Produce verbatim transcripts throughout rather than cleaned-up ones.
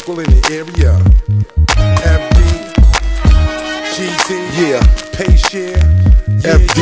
circle in the area. F D, G T, yeah, pay share, yeah, F D,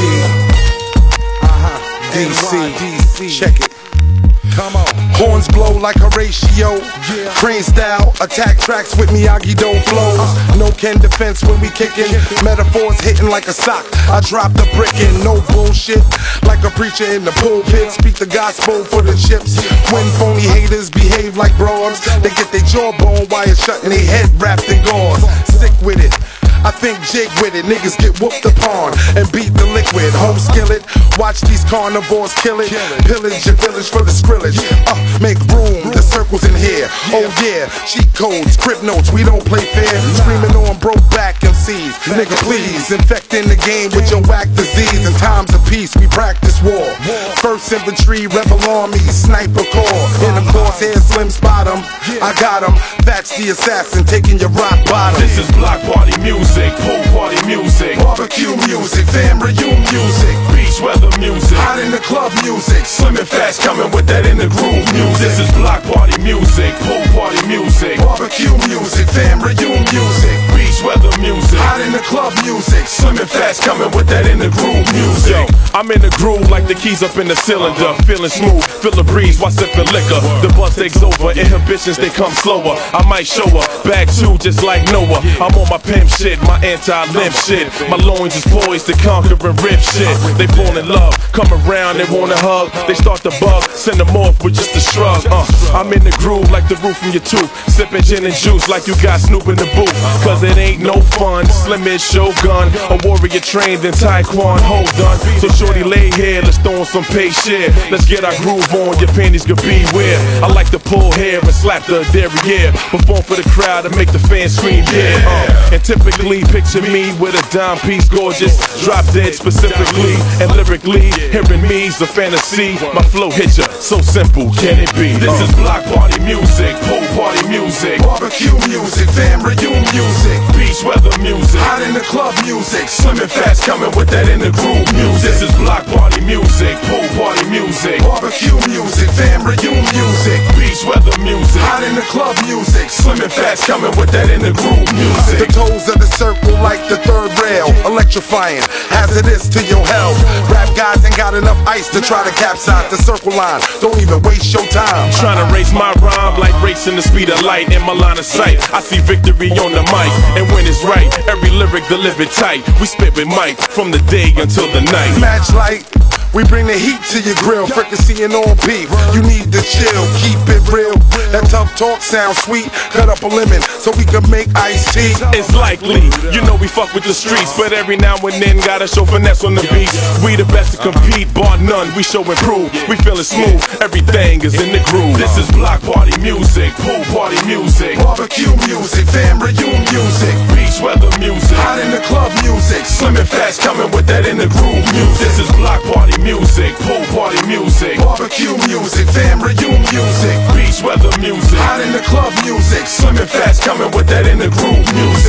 yeah. Uh-huh, D C, D C, check it. Come on. Horns blow like Horatio. Yeah. Crane style, attack tracks with Miyagi-Do flows. Uh. No Ken defense when we kickin'. Metaphors hitting like a sock. I drop the brick in, no bullshit. Like a preacher in the pulpit. Speak the gospel for the chips. When phony haters behave like broads, they get their jawbone wires shut and they head wrapped in gauze. Sick with it. I think jig with it, niggas get whooped upon and beat the liquid. Home skillet, watch these carnivores kill it. Pillage your village for the skrillage. Uh, make room, the circle's in here. Oh yeah, cheat codes, crib notes, we don't play fair. Screaming on broke back M Cs. Nigga please, infecting the game with your whack disease. In times of peace, we practice war. First infantry, rebel army, sniper corps. In the crosshair, slim spot 'em. I got 'em, that's the assassin taking your rock bottom. This is block party music, pool party music, barbecue music, fam reunion music, beach weather music, hot in the club music, slim and fast coming with that in the groove music. This is block party music, pool party music, barbecue music, fam reunion music, beach weather music, hot in the club music, slim and fast coming with that in the groove music. Yo, I'm in the groove like the keys up in the cylinder, feeling smooth, feel the breeze while sipping liquor. The buzz takes over, inhibitions they come slower. I might show her back two just like Noah. I'm on my pimp shit, my anti-limp shit. My loins is poised to conquer and rip shit. They fall in love, come around, they wanna hug. They start to bug, send them off with just a shrug. Uh, I'm in the groove like the roof from your tooth, sipping gin and juice like you got Snoop in the booth. Cause it ain't no fun, Slim is Shogun, a warrior trained in Taekwondo done. So shorty lay here, let's throw on some pay share. Let's get our groove on, your panties could beware. I like to pull hair and slap the derriere. Perform for the crowd and make the fans scream yeah. Uh, and typically picture me with a dime piece, gorgeous, drop dead specifically. And lyrically, hearing me's a fantasy. My flow hits ya, so simple, can it be? This uh. is block party music, pool party music, barbecue music, fam reunion music, beach weather music, hot in the club music, slim and fast coming with that in the groove music. This is block party music, pool party music, barbecue music, fam reunion music, beach weather music, hot in the club music, slim and fast coming with that in the groove music. The toes of the circle like the third rail, electrifying, hazardous to your health. Rap guys ain't got enough ice to try to capsize the circle line. Don't even waste your time. Trying to race my rhyme like racing the speed of light. In my line of sight, I see victory on the mic. And when it's right, every lyric delivered tight. We spit with mic from the day until the night. Match light. We bring the heat to your grill, fricassee and all beef. You need to chill, keep it real. That tough talk sounds sweet. Cut up a lemon so we can make iced tea. It's likely, you know we fuck with the streets, but every now and then gotta show finesse on the beat. We the best to compete, bar none. We show improve. We feeling smooth, everything is in the groove. This is block party music, pool party music, barbecue music, fam reunion music, beach weather music, hot in the club music, slim and fast coming with that in the groove music. This is block party music, pool party music, barbecue music, fam reunion music, beach weather music, hot in the club music, slim and fast coming with that in the groove music.